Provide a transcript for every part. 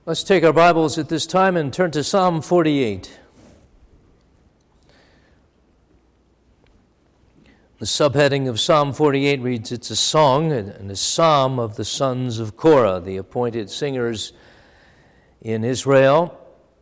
Let's take our Bibles at this time and turn to Psalm 48. The subheading of Psalm 48 reads, it's a song and a psalm of the sons of Korah, the appointed singers in Israel.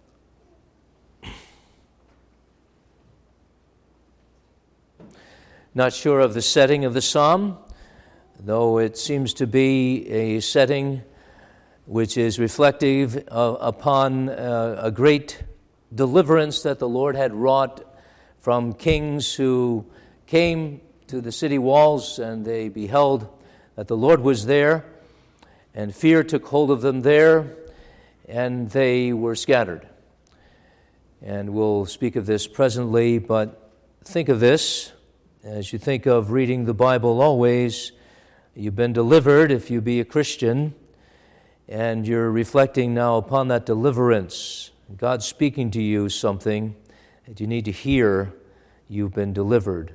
Not sure of the setting of the psalm, though it seems to be a setting which is reflective upon a great deliverance that the Lord had wrought from kings who came to the city walls, and they beheld that the Lord was there, and fear took hold of them there, and they were scattered. And we'll speak of this presently, but think of this as you think of reading the Bible always. You've been delivered if you be a Christian, and you're reflecting now upon that deliverance. God's speaking to you something that you need to hear. You've been delivered.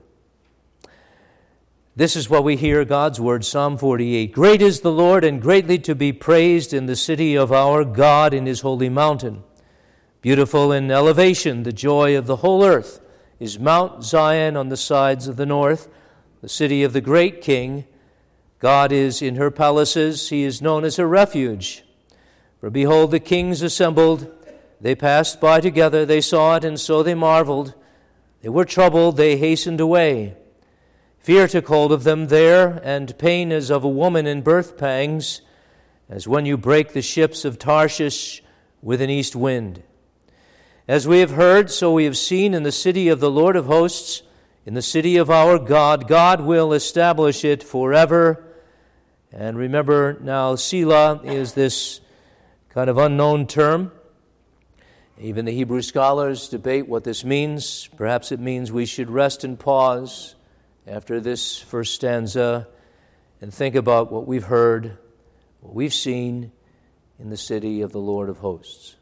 This is what we hear, God's word, Psalm 48. Great is the Lord, and greatly to be praised in the city of our God in his holy mountain. Beautiful in elevation, the joy of the whole earth is Mount Zion on the sides of the north, the city of the great King. God is in her palaces, he is known as her refuge. For behold, the kings assembled, they passed by together, they saw it, and so they marveled. They were troubled, they hastened away. Fear took hold of them there, and pain as of a woman in birth pangs, as when you break the ships of Tarshish with an east wind. As we have heard, so we have seen in the city of the Lord of hosts, in the city of our God. God will establish it forever. And remember now, Selah is this kind of unknown term. Even the Hebrew scholars debate what this means. Perhaps it means we should rest and pause after this first stanza and think about what we've heard, what we've seen in the city of the Lord of hosts.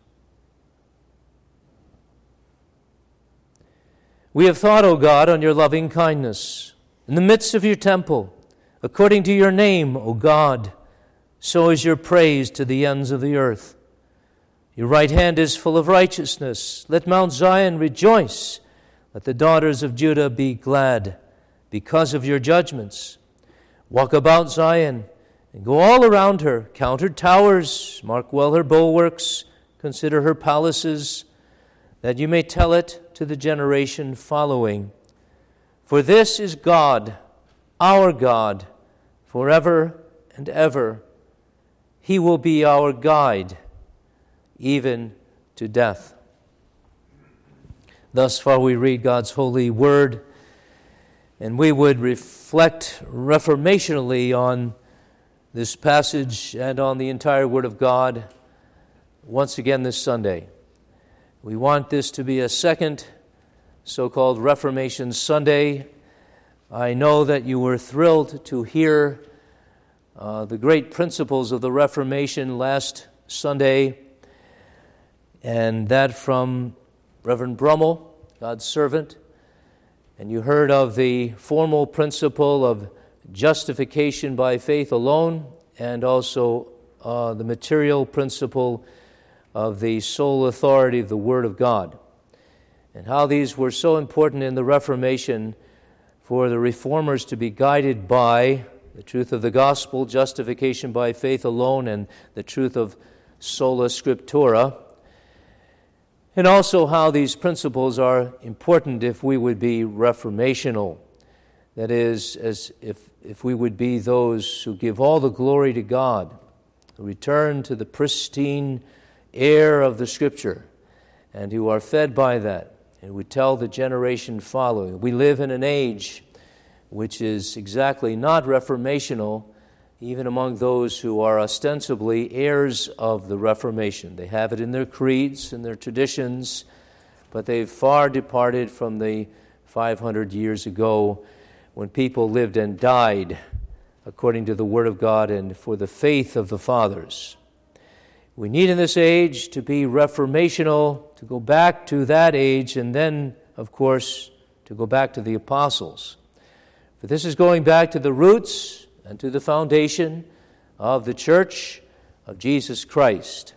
We have thought, O God, on your loving kindness in the midst of your temple. According to your name, O God, so is your praise to the ends of the earth. Your right hand is full of righteousness. Let Mount Zion rejoice. Let the daughters of Judah be glad because of your judgments. Walk about Zion and go all around her. Count her towers. Mark well her bulwarks. Consider her palaces, that you may tell it to the generation following. For this is God, our God, forever and ever. He will be our guide, even to death. Thus far we read God's holy word, and we would reflect reformationally on this passage and on the entire Word of God once again this Sunday. We want this to be a second so-called Reformation Sunday. I know that you were thrilled to hear the great principles of the Reformation last Sunday, and that from Reverend Brummel, God's servant. And you heard of the formal principle of justification by faith alone, and also the material principle of the sole authority of the Word of God, and how these were so important in the Reformation for the reformers to be guided by the truth of the gospel, justification by faith alone, and the truth of sola scriptura, and also how these principles are important if we would be reformational. That is, as if we would be those who give all the glory to God, who return to the pristine air of the Scripture, and who are fed by that, and would tell the generation following. We live in an age which is exactly not reformational, even among those who are ostensibly heirs of the Reformation. They have it in their creeds and their traditions, but they've far departed from the 500 years ago when people lived and died according to the Word of God and for the faith of the fathers. We need in this age to be reformational, to go back to that age, and then, of course, to go back to the apostles. For this is going back to the roots and to the foundation of the church of Jesus Christ.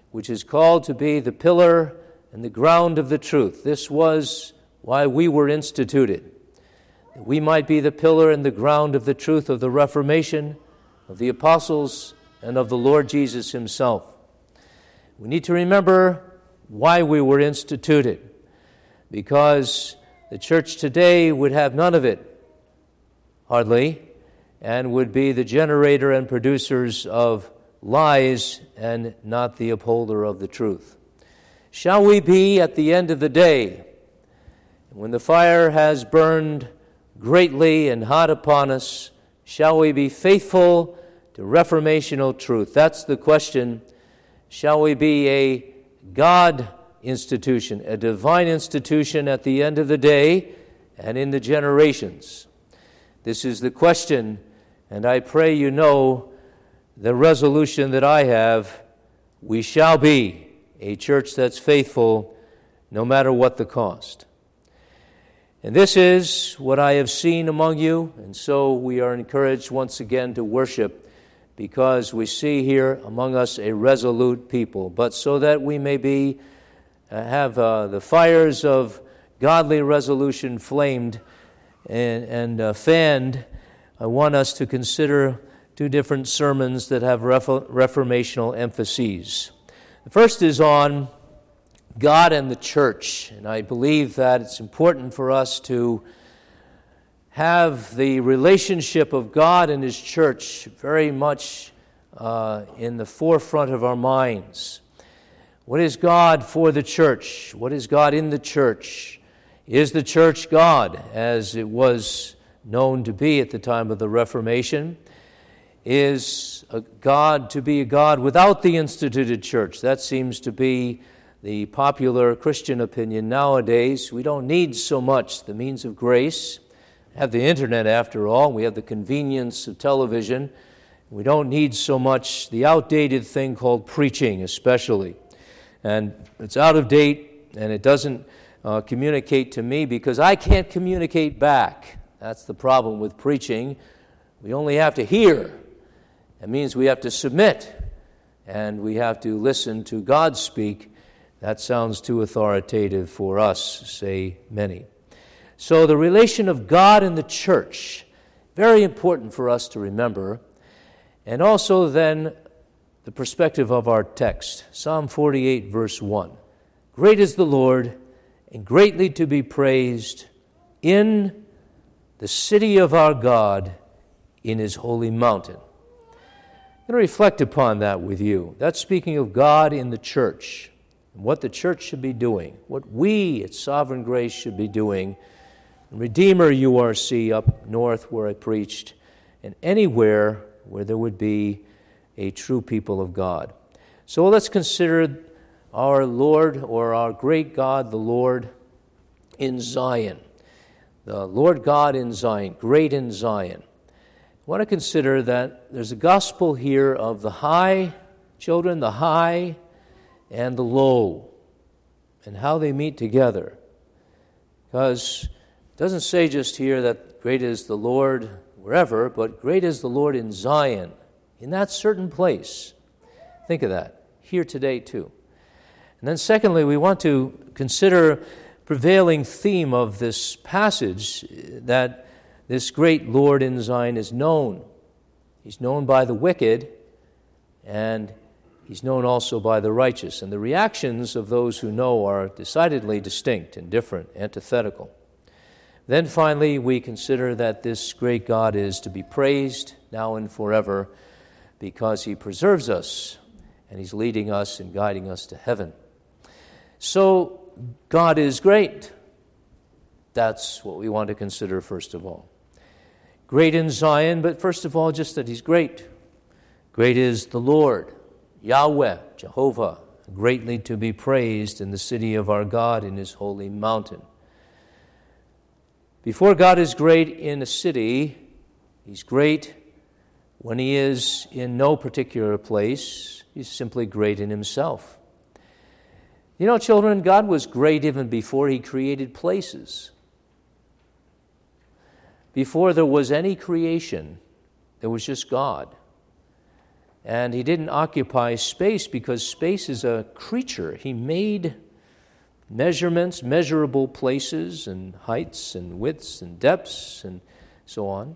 which is called to be the pillar and the ground of the truth. This was why we were instituted, that we might be the pillar and the ground of the truth of the Reformation, of the apostles, and of the Lord Jesus himself. We need to remember why we were instituted, because the church today would have none of it, hardly, and would be the generator and producers of lies and not the upholder of the truth. Shall we be at the end of the day, when the fire has burned greatly and hot upon us, shall we be faithful to reformational truth? That's the question. Shall we be a God institution, a divine institution at the end of the day and in the generations? This is the question, and I pray you know the resolution that I have. We shall be a church that's faithful no matter what the cost. And this is what I have seen among you, and so we are encouraged once again to worship, because we see here among us a resolute people. But so that we may have the fires of godly resolution flamed and fanned, I want us to consider two different sermons that have reformational emphases. The first is on God and the church, and I believe that it's important for us to have the relationship of God and his church very much in the forefront of our minds. What is God for the church? What is God in the church? Is the church God, as it was known to be at the time of the Reformation? Is a God to be a God without the instituted church? That seems to be the popular Christian opinion nowadays. We don't need so much the means of grace. We have the internet, after all. We have the convenience of television. We don't need so much the outdated thing called preaching, especially. And it's out of date, and it doesn't communicate to me because I can't communicate back. That's the problem with preaching. We only have to hear. That means we have to submit, and we have to listen to God speak. That sounds too authoritative for us, say many. So the relation of God and the church, very important for us to remember. And also then the perspective of our text, Psalm 48, verse 1. Great is the Lord, and greatly to be praised in the city of our God, in his holy mountain. I'm going to reflect upon that with you. That's speaking of God in the church, and what the church should be doing, what we at Sovereign Grace should be doing. Redeemer URC up north where I preached, and anywhere where there would be a true people of God. So let's consider our Lord, or our great God, the Lord in Zion. The Lord God in Zion, great in Zion. I want to consider that there's a gospel here of the high, children, the high and the low, and how they meet together. Because it doesn't say just here that great is the Lord wherever, but great is the Lord in Zion, in that certain place. Think of that, here today too. And then secondly, we want to consider prevailing theme of this passage, that this great Lord in Zion is known. He's known by the wicked, and he's known also by the righteous. And the reactions of those who know are decidedly distinct and different, antithetical. Then finally, we consider that this great God is to be praised now and forever, because he preserves us, and he's leading us and guiding us to heaven. So, God is great. That's what we want to consider first of all. Great in Zion, but first of all, just that he's great. Great is the Lord, Yahweh, Jehovah, greatly to be praised in the city of our God, in his holy mountain. Before God is great in a city, he's great when he is in no particular place. He's simply great in himself. You know, children, God was great even before he created places. Before there was any creation, there was just God. And he didn't occupy space because space is a creature. He made measurements, measurable places and heights and widths and depths and so on.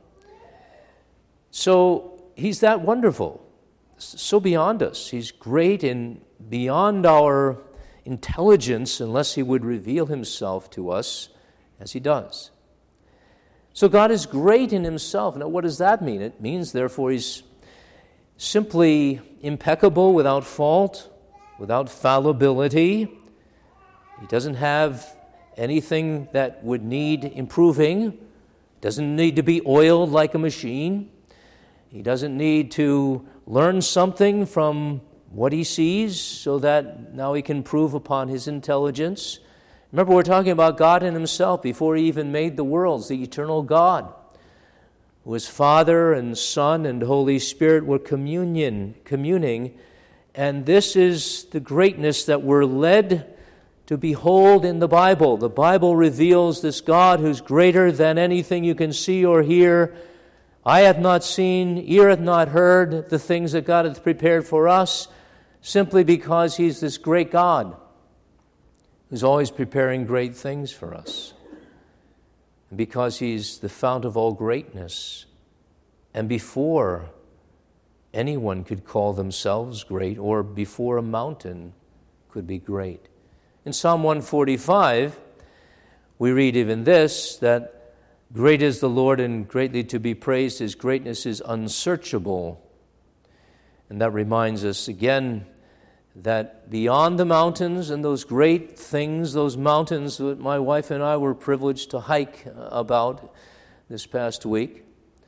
So he's that wonderful, so beyond us. He's great and beyond our intelligence unless he would reveal himself to us as he does. So God is great in himself. Now what does that mean? It means, therefore, he's simply impeccable, without fault, without fallibility. He doesn't have anything that would need improving. Doesn't need to be oiled like a machine. He doesn't need to learn something from what he sees so that now he can improve upon his intelligence. Remember, we're talking about God in himself before he even made the worlds, the eternal God, who is Father and Son and Holy Spirit were communing, and this is the greatness that we're led to behold in the Bible. The Bible reveals this God who's greater than anything you can see or hear. Eye hath not seen, ear hath not heard the things that God hath prepared for us, simply because he's this great God who's always preparing great things for us. And because he's the fount of all greatness, and before anyone could call themselves great, or before a mountain could be great. In Psalm 145, we read even this, that great is the Lord and greatly to be praised. His greatness is unsearchable. And that reminds us again that beyond the mountains and those great things, those mountains that my wife and I were privileged to hike about this past week,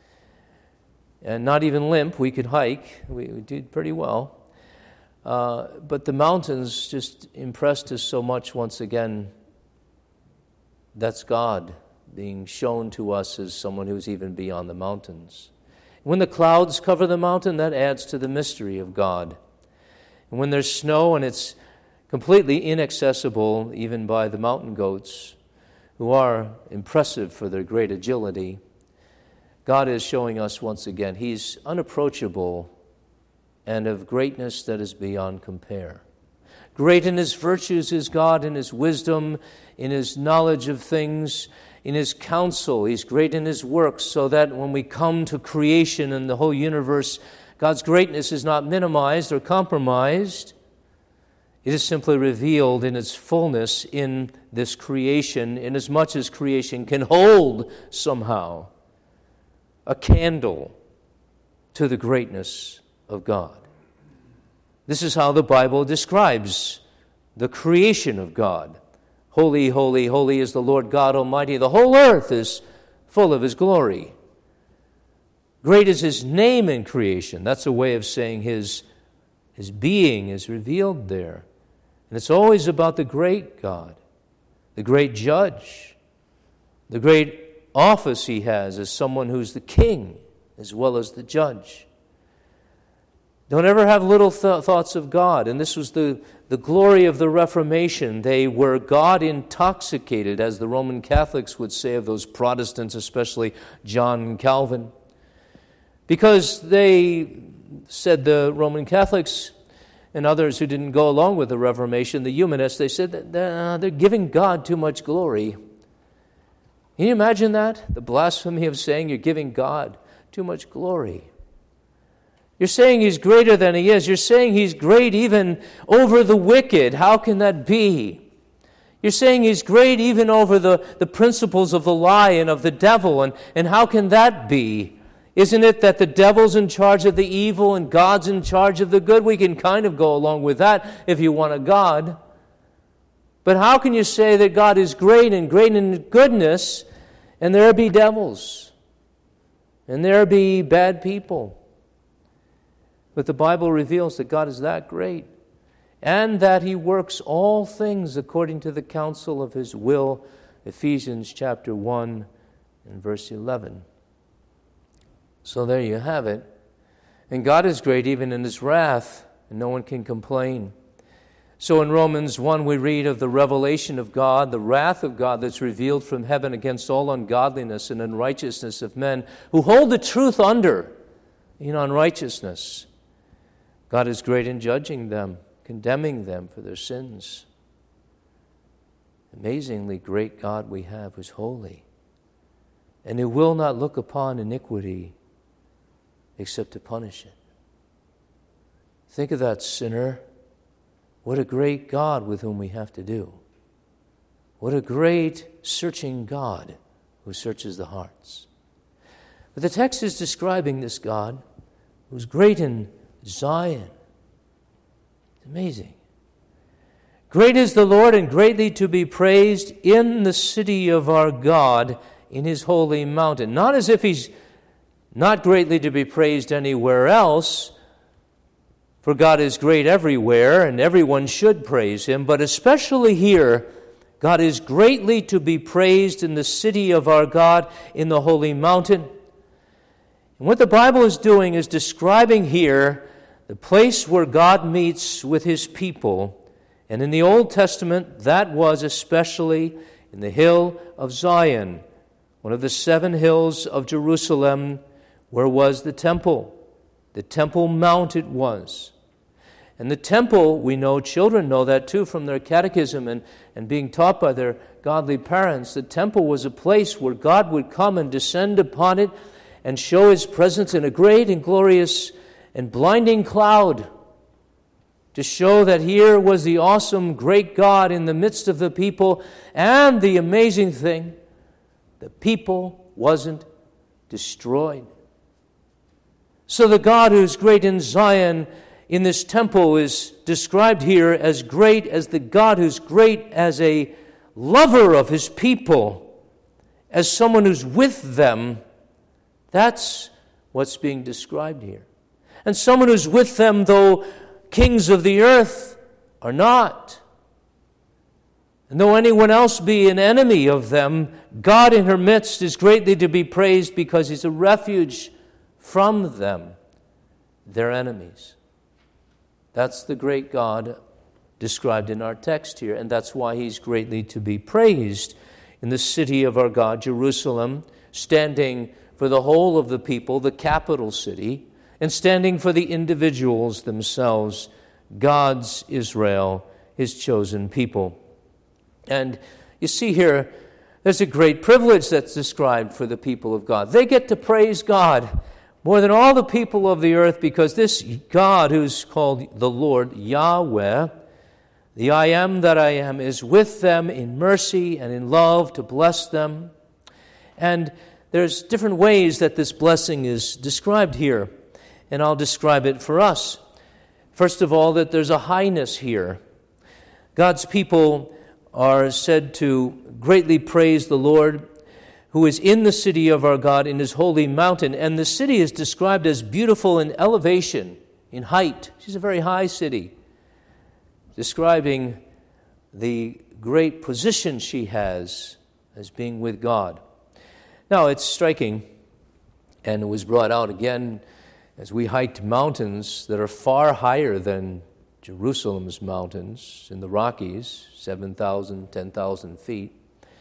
and not even limp, we could hike. We did pretty well. But the mountains just impressed us so much once again. That's God being shown to us as someone who's even beyond the mountains. When the clouds cover the mountain, that adds to the mystery of God. And when there's snow and it's completely inaccessible even by the mountain goats, who are impressive for their great agility, God is showing us once again he's unapproachable and of greatness that is beyond compare. Great in his virtues is God, in his wisdom, in his knowledge of things, in his counsel. He's great in his works, so that when we come to creation and the whole universe, God's greatness is not minimized or compromised. It is simply revealed in its fullness in this creation, inasmuch as creation can hold somehow a candle to the greatness of God. This is how the Bible describes the creation of God. Holy, holy, holy is the Lord God Almighty. The whole earth is full of his glory. Great is his name in creation. That's a way of saying his being is revealed there. And it's always about the great God, the great judge, the great office he has as someone who's the king as well as the judge. Don't ever have little thoughts of God. And this was the glory of the Reformation. They were God intoxicated, as the Roman Catholics would say of those Protestants, especially John Calvin. Because they said, the Roman Catholics and others who didn't go along with the Reformation, the humanists, they said that they're giving God too much glory. Can you imagine that? The blasphemy of saying you're giving God too much glory. You're saying he's greater than he is. You're saying he's great even over the wicked. How can that be? You're saying he's great even over the principles of the lie and of the devil. And how can that be? Isn't it that the devil's in charge of the evil and God's in charge of the good? We can kind of go along with that if you want a God. But how can you say that God is great and great in goodness, and there be devils, and there be bad people? But the Bible reveals that God is that great, and that he works all things according to the counsel of his will, Ephesians chapter 1 and verse 11. So there you have it. And God is great even in his wrath, and no one can complain. So in Romans 1 we read of the revelation of God, the wrath of God that's revealed from heaven against all ungodliness and unrighteousness of men who hold the truth under in unrighteousness. God is great in judging them, condemning them for their sins. Amazingly great God we have who's holy, and who will not look upon iniquity except to punish it. Think of that, sinner. What a great God with whom we have to do. What a great searching God who searches the hearts. But the text is describing this God who's great in Zion. It's amazing. Great is the Lord and greatly to be praised in the city of our God, in his holy mountain. Not as if he's not greatly to be praised anywhere else, for God is great everywhere and everyone should praise him, but especially here, God is greatly to be praised in the city of our God, in the holy mountain. And what the Bible is doing is describing here the place where God meets with his people. And in the Old Testament, that was especially in the hill of Zion, one of the 7 hills of Jerusalem, where was the temple. The Temple Mount it was. And the temple, we know, children know that too from their catechism and being taught by their godly parents. The temple was a place where God would come and descend upon it and show his presence in a great and glorious and blinding cloud, to show that here was the awesome, great God in the midst of the people. And the amazing thing, the people wasn't destroyed. So the God who's great in Zion in this temple is described here as great as the God who's great as a lover of his people, as someone who's with them. That's what's being described here. And someone who's with them, though kings of the earth are not. And though anyone else be an enemy of them, God in her midst is greatly to be praised because he's a refuge from them, their enemies. That's the great God described in our text here, and that's why he's greatly to be praised in the city of our God, Jerusalem, standing for the whole of the people, the capital city, and standing for the individuals themselves, God's Israel, his chosen people. And you see here, there's a great privilege that's described for the people of God. They get to praise God more than all the people of the earth, because this God who's called the Lord, Yahweh, the I am that I am, is with them in mercy and in love to bless them. And there's different ways that this blessing is described here, and I'll describe it for us. First of all, that there's a highness here. God's people are said to greatly praise the Lord, who is in the city of our God, in his holy mountain. And the city is described as beautiful in elevation, in height. She's a very high city, describing the great position she has as being with God. Now, it's striking, and it was brought out again as we hiked mountains that are far higher than Jerusalem's mountains in the Rockies, 7,000, 10,000 feet,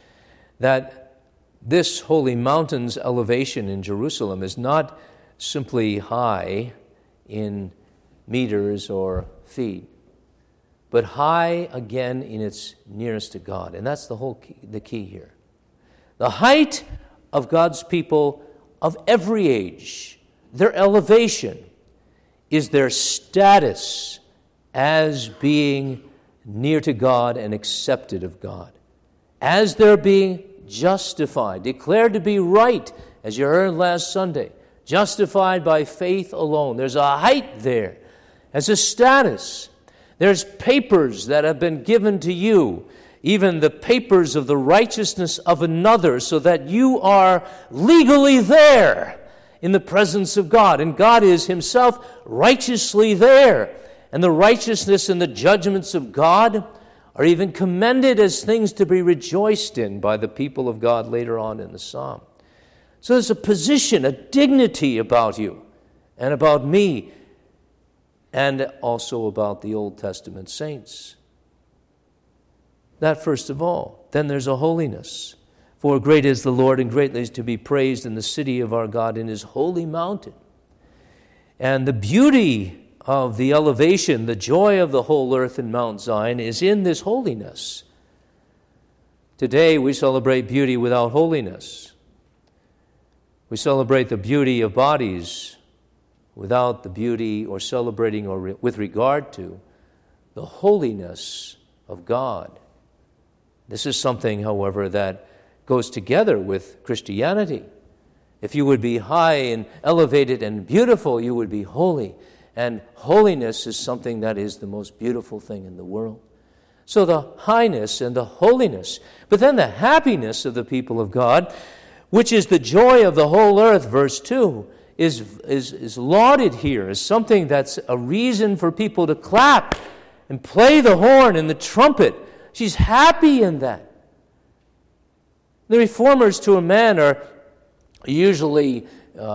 that this holy mountain's elevation in Jerusalem is not simply high in meters or feet, but high again in its nearness to God. And that's the key here. The height of God's people of every age, their elevation, is their status as being near to God and accepted of God, as they're being justified, declared to be right, as you heard last Sunday, justified by faith alone. There's a height there, as a status. There's papers that have been given to you, even the papers of the righteousness of another, so that you are legally there in the presence of God. And God is himself righteously there. And the righteousness and the judgments of God are even commended as things to be rejoiced in by the people of God later on in the psalm. So there's a position, a dignity about you and about me, and also about the Old Testament saints. That first of all. Then there's a holiness. For great is the Lord, and greatly is to be praised in the city of our God, in his holy mountain. And the beauty of the elevation, the joy of the whole earth in Mount Zion is in this holiness. Today we celebrate beauty without holiness. We celebrate the beauty of bodies without the beauty or celebrating or with regard to the holiness of God. This is something, however, that goes together with Christianity. If you would be high and elevated and beautiful, you would be holy. And holiness is something that is the most beautiful thing in the world. So the highness and the holiness, but then the happiness of the people of God, which is the joy of the whole earth, verse 2, is lauded here as something that's a reason for people to clap and play the horn and the trumpet. She's happy in that. The reformers to a man are usually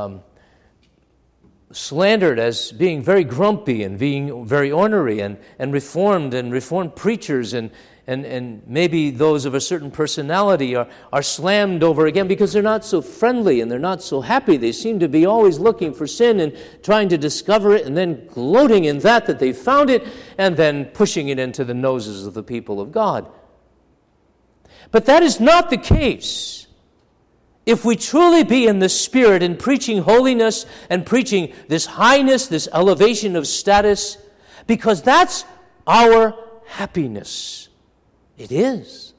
slandered as being very grumpy and being very ornery, and reformed preachers and maybe those of a certain personality are slammed over again because they're not so friendly and they're not so happy. They seem to be always looking for sin and trying to discover it and then gloating in that they found it and then pushing it into the noses of the people of God. But that is not the case. If we truly be in the Spirit and preaching holiness and preaching this highness, this elevation of status, because that's our happiness. It is.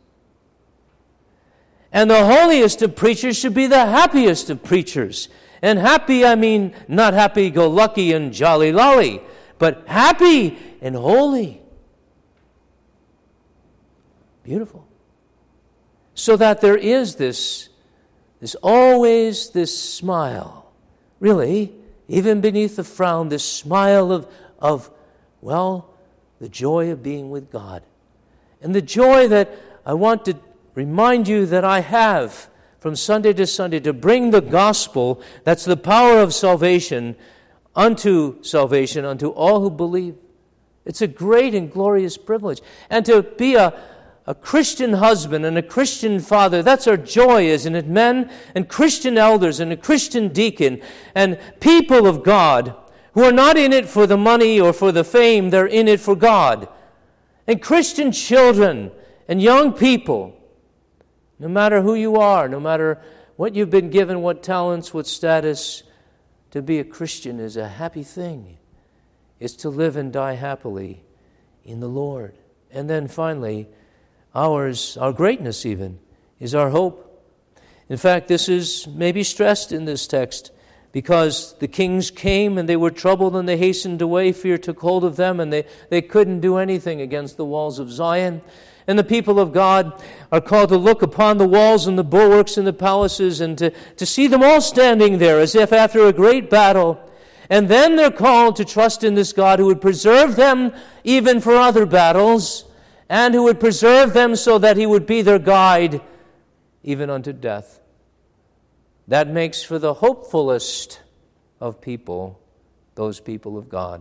And the holiest of preachers should be the happiest of preachers. And happy, I mean not happy-go-lucky and jolly-lolly, but happy and holy. Beautiful. So that there is this always this smile, really, even beneath the frown, this smile of the joy of being with God. And the joy that I want to remind you that I have from Sunday to Sunday to bring the gospel, that's the power of salvation unto all who believe. It's a great and glorious privilege. And to be a Christian husband and a Christian father, that's our joy, isn't it? Men and Christian elders and a Christian deacon and people of God who are not in it for the money or for the fame, they're in it for God. And Christian children and young people, no matter who you are, no matter what you've been given, what talents, what status, to be a Christian is a happy thing. It's to live and die happily in the Lord. And then finally, our greatness even, is our hope. In fact, this is maybe stressed in this text because the kings came and they were troubled and they hastened away. Fear took hold of them and they couldn't do anything against the walls of Zion. And the people of God are called to look upon the walls and the bulwarks and the palaces and to see them all standing there as if after a great battle. And then they're called to trust in this God who would preserve them even for other battles, and who would preserve them so that he would be their guide even unto death. That makes for the hopefulest of people, those people of God.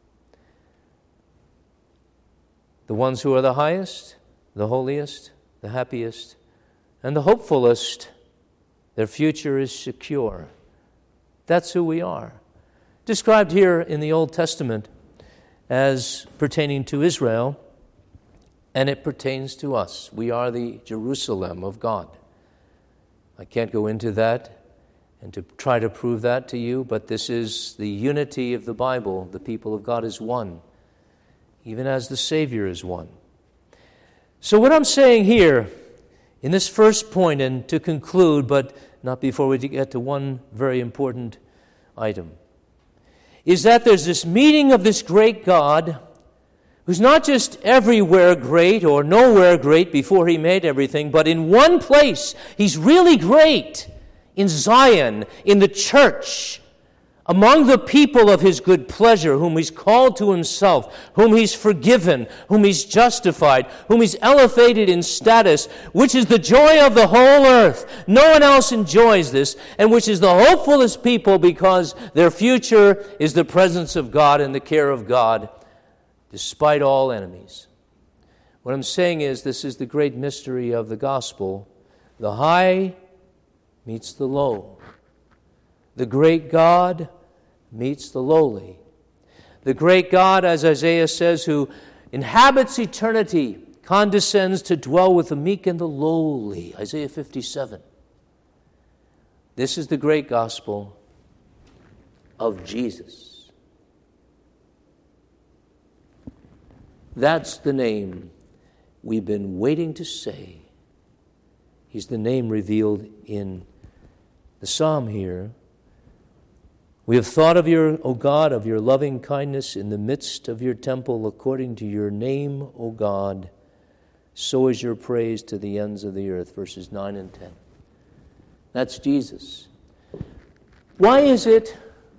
The ones who are the highest, the holiest, the happiest, and the hopefulest, their future is secure. That's who we are. Described here in the Old Testament as pertaining to Israel, and it pertains to us. We are the Jerusalem of God. I can't go into that and to try to prove that to you, but this is the unity of the Bible. The people of God is one, even as the Savior is one. So what I'm saying here in this first point, and to conclude, but not before we get to one very important item, is that there's this meeting of this great God who's not just everywhere great or nowhere great before he made everything, but in one place he's really great, in Zion, in the church, among the people of his good pleasure, whom he's called to himself, whom he's forgiven, whom he's justified, whom he's elevated in status, which is the joy of the whole earth. No one else enjoys this, and which is the hopefulest people because their future is the presence of God and the care of God, despite all enemies. What I'm saying is this is the great mystery of the gospel. The high meets the low. The great God meets the lowly. The great God, as Isaiah says, who inhabits eternity, condescends to dwell with the meek and the lowly. Isaiah 57. This is the great gospel of Jesus. That's the name we've been waiting to say. He's the name revealed in the psalm here. We have thought of your, O God, of your loving kindness in the midst of your temple, according to your name, O God. So is your praise to the ends of the earth. Verses 9 and 10. That's Jesus. Why is it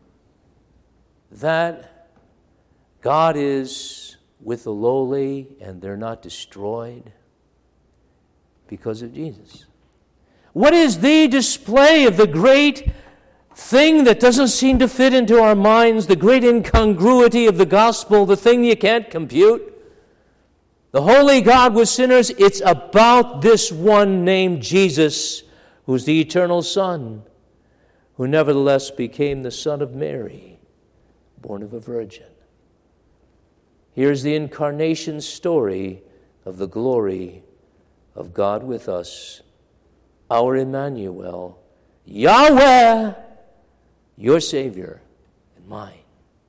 that God is with the lowly and they're not destroyed? Because of Jesus. What is the display of the great thing that doesn't seem to fit into our minds, the great incongruity of the gospel, the thing you can't compute? The holy God with sinners, it's about this one named Jesus, who's the eternal Son, who nevertheless became the Son of Mary, born of a virgin. Here's the incarnation story of the glory of God with us, our Emmanuel, Yahweh, your Savior and mine.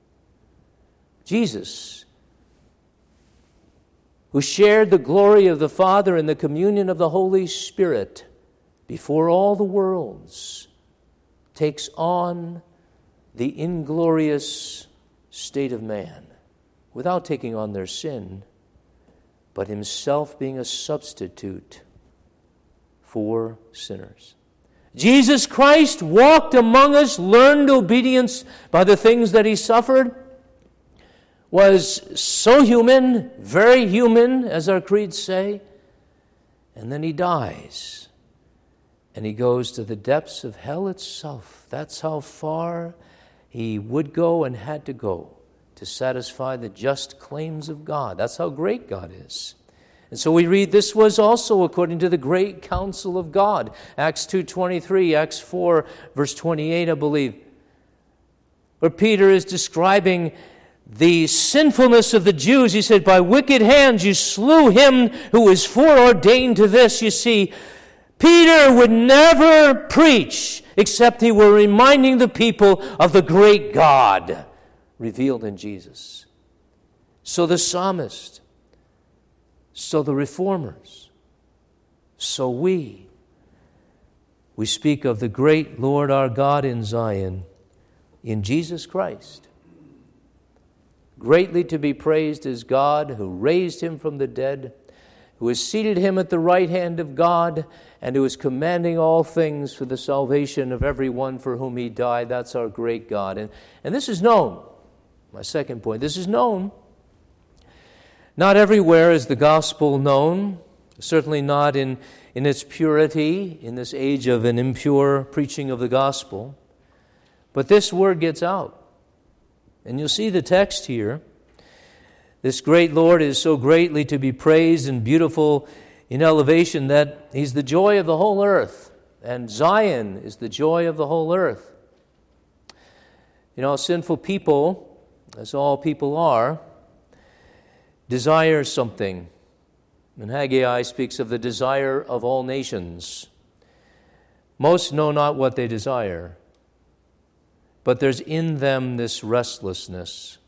Jesus, who shared the glory of the Father and the communion of the Holy Spirit before all the worlds, takes on the inglorious state of man without taking on their sin, but himself being a substitute for sinners. Jesus Christ walked among us, learned obedience by the things that he suffered, was so human, very human, as our creeds say, and then he dies. And he goes to the depths of hell itself. That's how far he would go and had to go to satisfy the just claims of God. That's how great God is. And so we read this was also according to the great counsel of God. Acts 2:23, Acts 4, verse 28, I believe, where Peter is describing the sinfulness of the Jews. He said, by wicked hands you slew him who was foreordained to this. You see, Peter would never preach except he were reminding the people of the great God revealed in Jesus. So the psalmist, so the reformers, so we speak of the great Lord our God in Zion, in Jesus Christ. Greatly to be praised is God who raised him from the dead, who has seated him at the right hand of God, and who is commanding all things for the salvation of everyone for whom he died. That's our great God. And this is known. My second point, this is known. Not everywhere is the gospel known, certainly not in its purity, in this age of an impure preaching of the gospel. But this word gets out. And you'll see the text here. This great Lord is so greatly to be praised and beautiful in elevation that he's the joy of the whole earth. And Zion is the joy of the whole earth. You know, sinful people, as all people are, desire something. And Haggai speaks of the desire of all nations. Most know not what they desire, but there's in them this restlessness,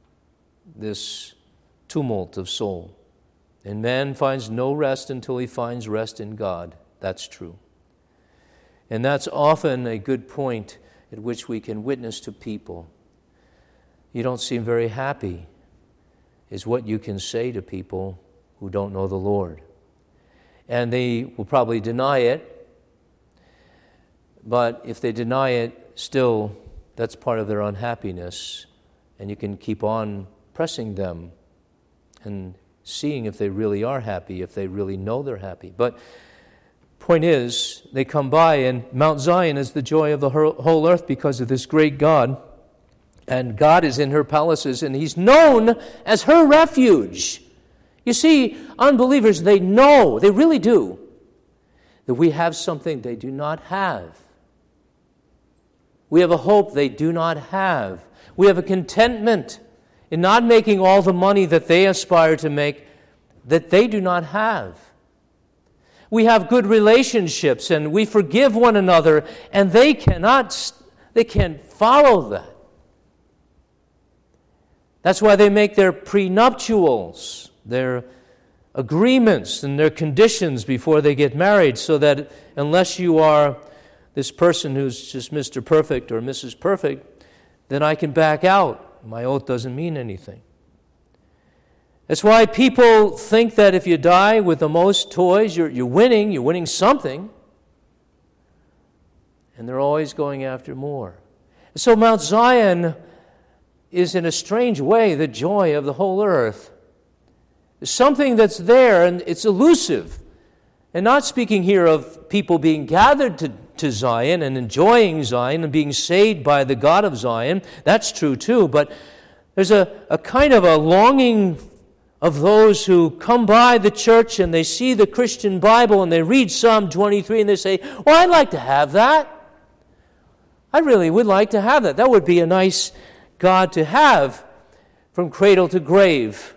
this tumult of soul. And man finds no rest until he finds rest in God. That's true. And that's often a good point at which we can witness to people. You don't seem very happy, is what you can say to people who don't know the Lord. And they will probably deny it, but if they deny it, still, that's part of their unhappiness, and you can keep on pressing them and seeing if they really are happy, if they really know they're happy. But point is, they come by, and Mount Zion is the joy of the whole earth because of this great God. And God is in her palaces, and he's known as her refuge. You see, unbelievers, they know, they really do, that we have something they do not have. We have a hope they do not have. We have a contentment in not making all the money that they aspire to make, that they do not have. We have good relationships and we forgive one another, and they can't follow that. That's why they make their prenuptials, their agreements and their conditions before they get married, so that unless you are this person who's just Mr. Perfect or Mrs. Perfect, then I can back out. My oath doesn't mean anything. That's why people think that if you die with the most toys, you're winning something. And they're always going after more. So Mount Zion is in a strange way the joy of the whole earth. There's something that's there and it's elusive. And not speaking here of people being gathered to Zion and enjoying Zion and being saved by the God of Zion. That's true too. But there's a kind of a longing of those who come by the church and they see the Christian Bible and they read Psalm 23 and they say, well, I'd like to have that. I really would like to have that. That would be a nice God to have from cradle to grave.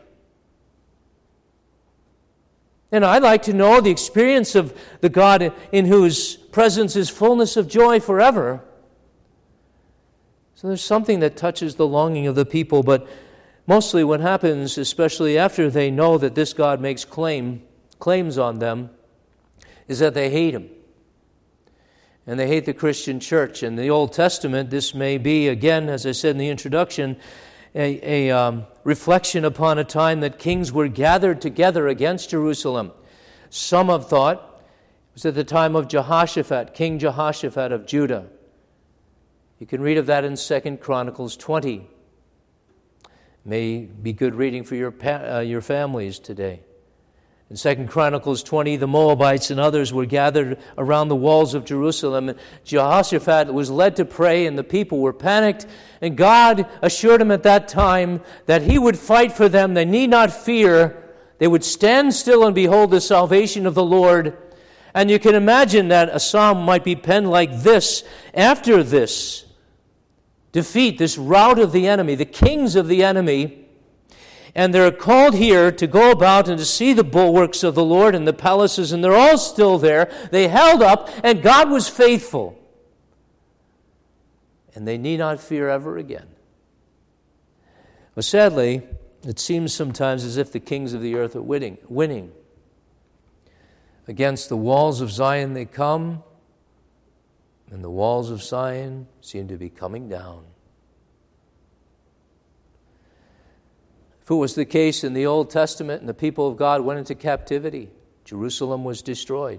And I'd like to know the experience of the God in whose presence is fullness of joy forever. So there's something that touches the longing of the people, but mostly what happens, especially after they know that this God makes claims on them, is that they hate Him. And they hate the Christian church. In the Old Testament, this may be, again, as I said in the introduction, a reflection upon a time that kings were gathered together against Jerusalem. Some have thought it was at the time of Jehoshaphat, King Jehoshaphat of Judah. You can read of that in 2 Chronicles 20. May be good reading for your families today. In 2 Chronicles 20, the Moabites and others were gathered around the walls of Jerusalem. And Jehoshaphat was led to pray, and the people were panicked. And God assured him at that time that He would fight for them. They need not fear. They would stand still and behold the salvation of the Lord. And you can imagine that a psalm might be penned like this after this defeat, this rout of the enemy, the kings of the enemy. And they're called here to go about and to see the bulwarks of the Lord and the palaces, and they're all still there. They held up, and God was faithful. And they need not fear ever again. But sadly, it seems sometimes as if the kings of the earth are winning. Against the walls of Zion they come, and the walls of Zion seem to be coming down. If it was the case in the Old Testament and the people of God went into captivity, Jerusalem was destroyed.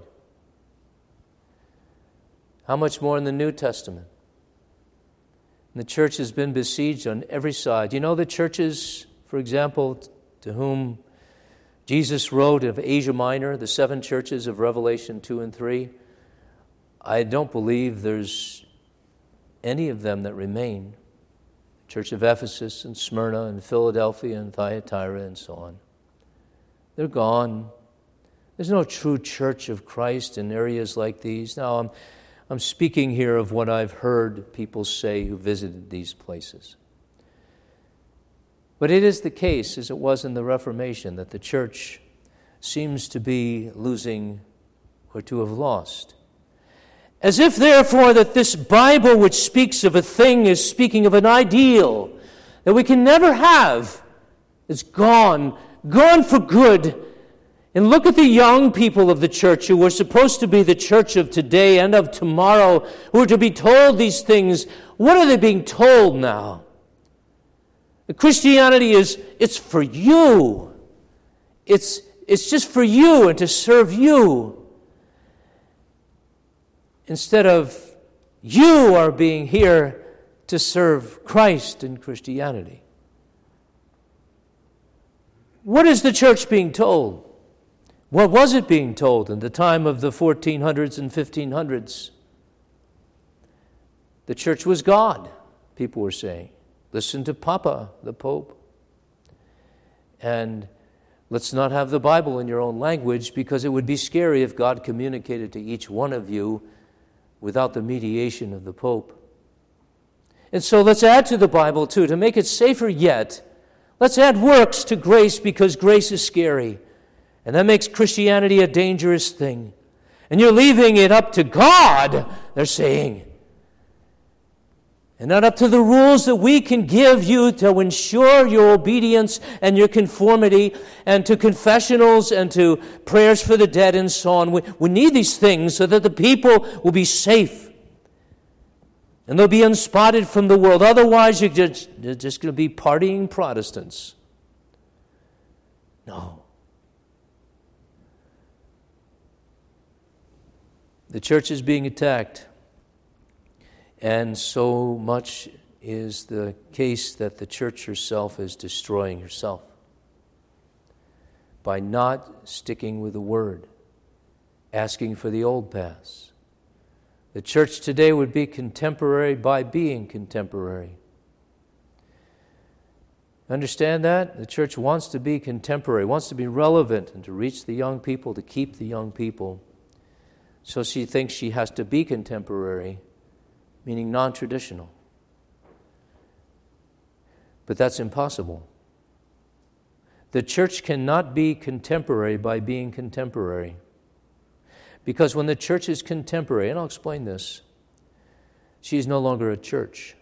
How much more in the New Testament? And the church has been besieged on every side. You know the churches, for example, to whom Jesus wrote of Asia Minor, the 7 churches of Revelation 2 and 3? I don't believe there's any of them that remain. Church of Ephesus and Smyrna and Philadelphia and Thyatira and so on. They're gone. There's no true church of Christ in areas like these. Now, I'm speaking here of what I've heard people say who visited these places. But it is the case, as it was in the Reformation, that the church seems to be losing or to have lost. As if, therefore, that this Bible which speaks of a thing is speaking of an ideal that we can never have is gone for good. And look at the young people of the church who were supposed to be the church of today and of tomorrow, who are to be told these things. What are they being told now? Christianity it's for you. It's just for you and to serve you. Instead of you are being here to serve Christ in Christianity. What is the church being told? What was it being told in the time of the 1400s and 1500s? The church was God, people were saying. Listen to Papa, the Pope. And let's not have the Bible in your own language, because it would be scary if God communicated to each one of you without the mediation of the Pope. And so let's add to the Bible, too, to make it safer yet. Let's add works to grace because grace is scary. And that makes Christianity a dangerous thing. And you're leaving it up to God, they're saying. And not up to the rules that we can give you to ensure your obedience and your conformity, and to confessionals and to prayers for the dead and so on. We need these things so that the people will be safe. And they'll be unspotted from the world. Otherwise, you're just going to be partying Protestants. No. The church is being attacked. And so much is the case that the church herself is destroying herself by not sticking with the Word, asking for the old paths. The church today would be contemporary by being contemporary. Understand that? The church wants to be contemporary, wants to be relevant and to reach the young people, to keep the young people. So she thinks she has to be contemporary, meaning non-traditional. But that's impossible. The church cannot be contemporary by being contemporary. Because when the church is contemporary, and I'll explain this, she is no longer a church.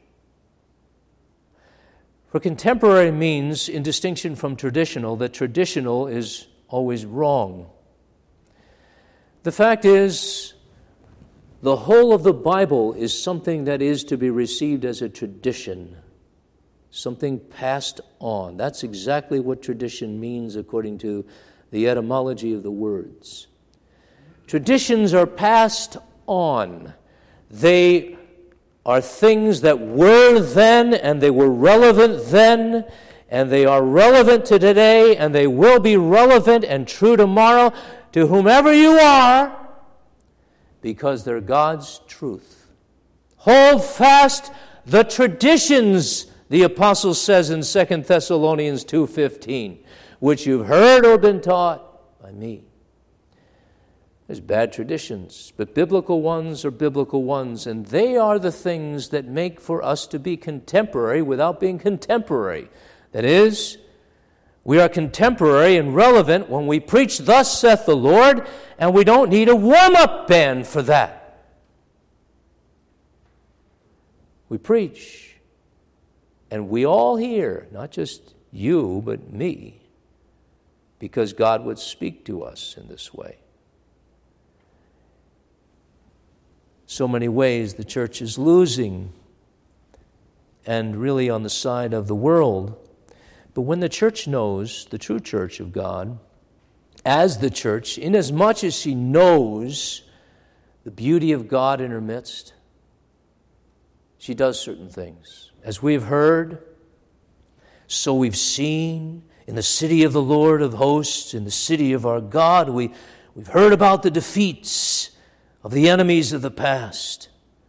For contemporary means, in distinction from traditional, that traditional is always wrong. The fact is, the whole of the Bible is something that is to be received as a tradition, something passed on. That's exactly what tradition means according to the etymology of the words. Traditions are passed on. They are things that were then, and they were relevant then, and they are relevant to today, and they will be relevant and true tomorrow to whomever you are, because they're God's truth. Hold fast the traditions, the apostle says in 2 Thessalonians 2:15, which you've heard or been taught by me. There's bad traditions, but biblical ones are biblical ones, and they are the things that make for us to be contemporary without being contemporary. That is, we are contemporary and relevant when we preach, "Thus saith the Lord," and we don't need a warm-up band for that. We preach, and we all hear, not just you, but me, because God would speak to us in this way. So many ways the church is losing, and really on the side of the world. But when the church knows, the true church of God, as the church, inasmuch as she knows the beauty of God in her midst, she does certain things. As we've heard, so we've seen in the city of the Lord of hosts, in the city of our God, we've heard about the defeats of the enemies of the past.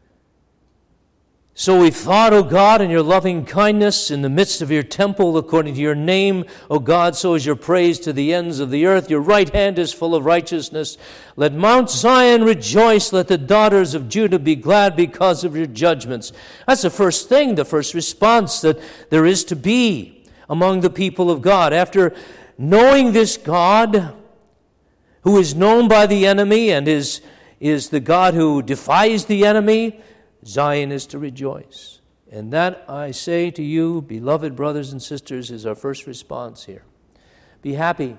So we've thought, O God, in your loving kindness in the midst of your temple, according to your name, O God, so is your praise to the ends of the earth. Your right hand is full of righteousness. Let Mount Zion rejoice. Let the daughters of Judah be glad because of your judgments. That's the first thing, the first response that there is to be among the people of God. After knowing this God, who is known by the enemy and is the God who defies the enemy, Zion is to rejoice. And that, I say to you, beloved brothers and sisters, is our first response here. Be happy.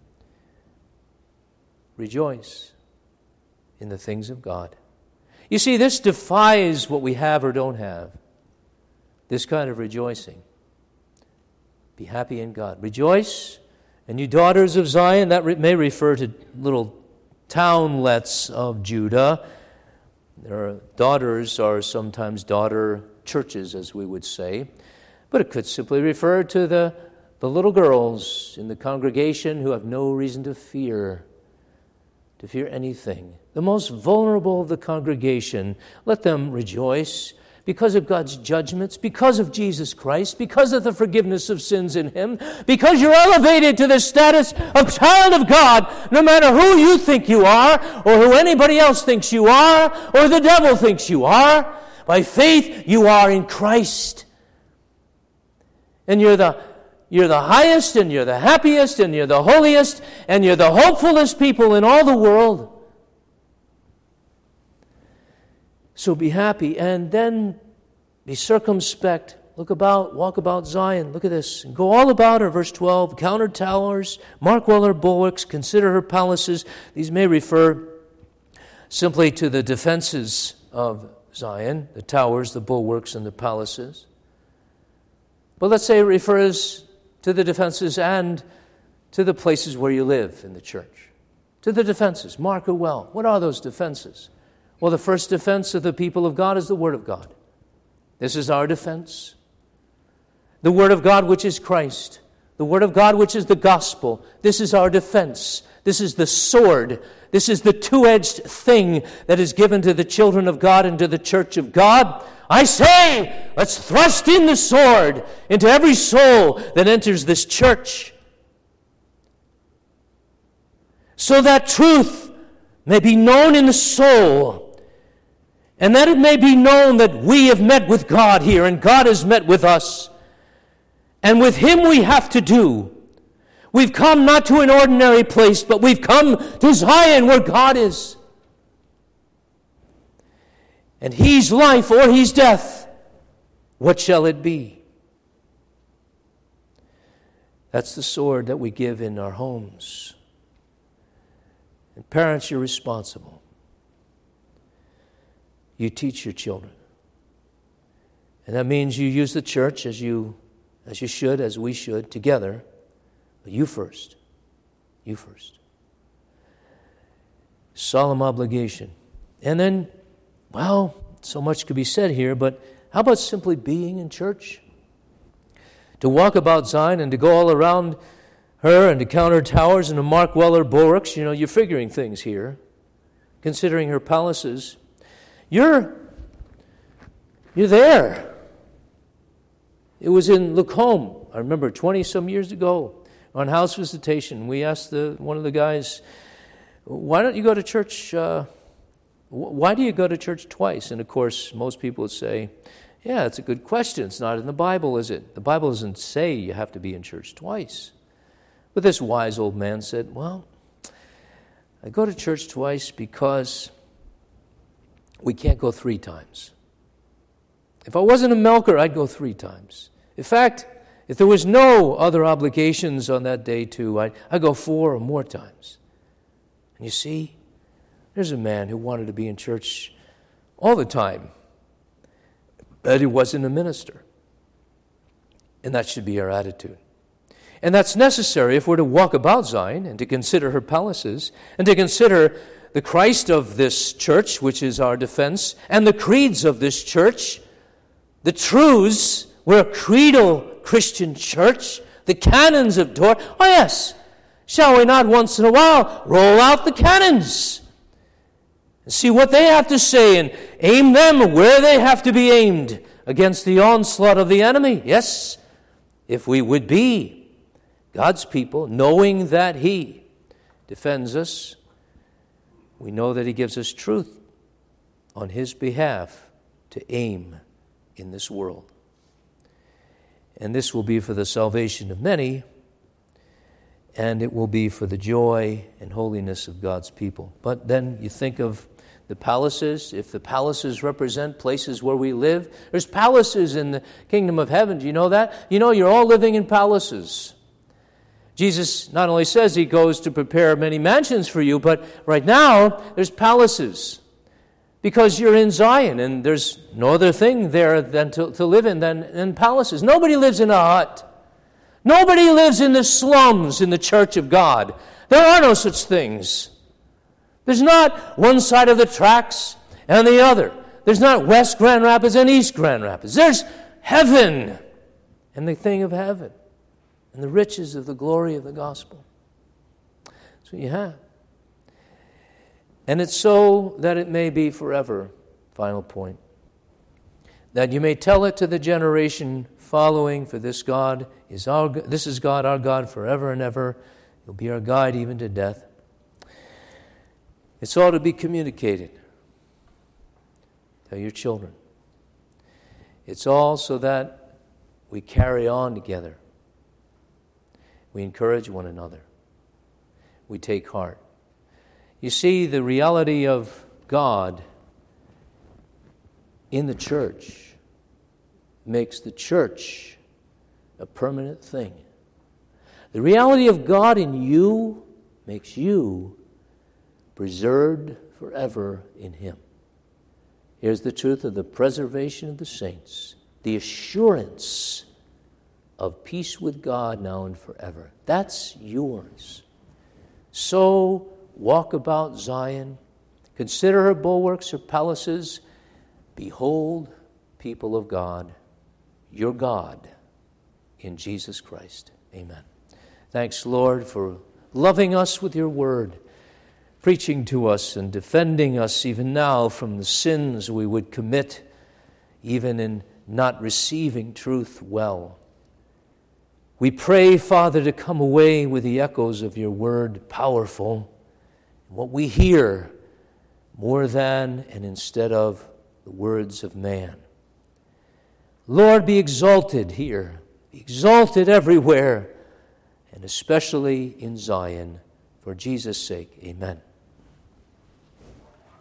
Rejoice in the things of God. You see, this defies what we have or don't have. This kind of rejoicing. Be happy in God. Rejoice, and you daughters of Zion, that may refer to little townlets of Judah. Their daughters are sometimes daughter churches, as we would say. But it could simply refer to the little girls in the congregation who have no reason to fear anything. The most vulnerable of the congregation, let them rejoice because of God's judgments, because of Jesus Christ, because of the forgiveness of sins in Him, because you're elevated to the status of child of God, no matter who you think you are, or who anybody else thinks you are, or the devil thinks you are. By faith, you are in Christ. And you're the You're the highest, and you're the happiest, and you're the holiest, and you're the hopefulest people in all the world. So be happy, and then be circumspect. Look about, walk about Zion. Look at this. And go all about her, verse 12. Count her towers, mark well her bulwarks, consider her palaces. These may refer simply to the defenses of Zion, the towers, the bulwarks, and the palaces. But let's say it refers to the defenses and to the places where you live in the church. To the defenses. Mark her well. What are those defenses? Well, the first defense of the people of God is the Word of God. This is our defense. The Word of God, which is Christ. The Word of God, which is the gospel. This is our defense. This is the sword. This is the two-edged thing that is given to the children of God and to the church of God. I say, let's thrust in the sword into every soul that enters this church, so that truth may be known in the soul, and that it may be known that we have met with God here, and God has met with us. And with Him we have to do. We've come not to an ordinary place, but we've come to Zion where God is. And He's life or He's death. What shall it be? That's the sword that we give in our homes. And parents, you're responsible. You teach your children. And that means you use the church as you should, as we should, together. But you first. You first. Solemn obligation. And then, well, so much could be said here, but how about simply being in church? To walk about Zion and to go all around her and to count her towers and to mark well her bulwarks. You know, you're figuring things here, considering her palaces. You're there. It was in Lacombe, I remember 20-some years ago, on house visitation. We asked one of the guys, why don't you go to church? Why do you go to church twice? And of course, most people would say, yeah, it's a good question. It's not in the Bible, is it? The Bible doesn't say you have to be in church twice. But this wise old man said, well, I go to church twice because we can't go 3 times. If I wasn't a milker, I'd go 3 times. In fact, if there was no other obligations on that day too, I'd go 4 or more times. And you see, there's a man who wanted to be in church all the time, but he wasn't a minister. And that should be our attitude. And that's necessary if we're to walk about Zion and to consider her palaces and to consider the Christ of this church, which is our defense, and the creeds of this church, the truths. We're a creedal Christian church, the canons of Dort. Oh yes, shall we not once in a while roll out the canons and see what they have to say and aim them where they have to be aimed against the onslaught of the enemy? Yes, if we would be God's people, knowing that He defends us, we know that He gives us truth on His behalf to aim in this world. And this will be for the salvation of many, and it will be for the joy and holiness of God's people. But then you think of the palaces. If the palaces represent places where we live, there's palaces in the kingdom of heaven. Do you know that? You know, you're all living in palaces. Jesus not only says He goes to prepare many mansions for you, but right now there's palaces. Because you're in Zion, and there's no other thing there than to live in than palaces. Nobody lives in a hut. Nobody lives in the slums in the church of God. There are no such things. There's not one side of the tracks and the other. There's not West Grand Rapids and East Grand Rapids. There's heaven and the thing of heaven and the riches of the glory of the gospel. That's what you have. And it's so that it may be forever, final point, that you may tell it to the generation following, for this is God, our God, forever and ever. He'll be our guide even to death. It's all to be communicated. Tell your children. It's all so that we carry on together. We encourage one another. We take heart. You see, the reality of God in the church makes the church a permanent thing. The reality of God in you makes you preserved forever in Him. Here's the truth of the preservation of the saints, the assurance of peace with God now and forever. That's yours. So walk about Zion, consider her bulwarks, her palaces. Behold, people of God, your God in Jesus Christ. Amen. Thanks, Lord, for loving us with your word, preaching to us and defending us even now from the sins we would commit, even in not receiving truth well. We pray, Father, to come away with the echoes of your word, powerful, what we hear more than and instead of the words of man. Lord, be exalted here, be exalted everywhere, and especially in Zion. For Jesus' sake, amen.